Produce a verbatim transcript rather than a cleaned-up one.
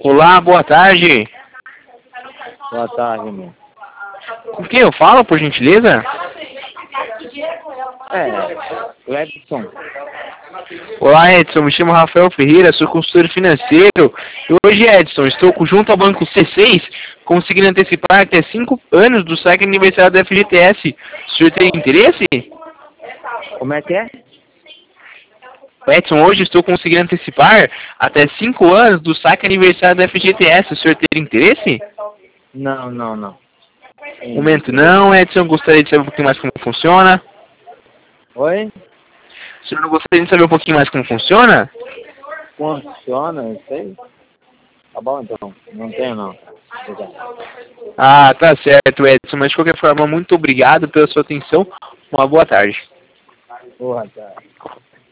Olá, boa tarde. Boa tarde, meu. Com quem eu falo, por gentileza? É, o Edson. Olá, Edson. Me chamo Rafael Ferreira, sou consultor financeiro. E hoje, Edson, estou junto ao Banco C seis, conseguindo antecipar até cinco anos do saque aniversário da F G T S. O senhor tem interesse? Como é que é? Edson, hoje estou conseguindo antecipar até cinco anos do saque aniversário da F G T S. O senhor tem interesse? Não, não, não. Um momento não, Edson. Gostaria de saber um pouquinho mais como funciona. Oi? O senhor não gostaria de saber um pouquinho mais como funciona? Funciona, eu sei. Tá bom, então. Não tenho, não. Obrigado. Ah, tá certo, Edson. Mas de qualquer forma, muito obrigado pela sua atenção. Uma boa tarde. Boa tarde.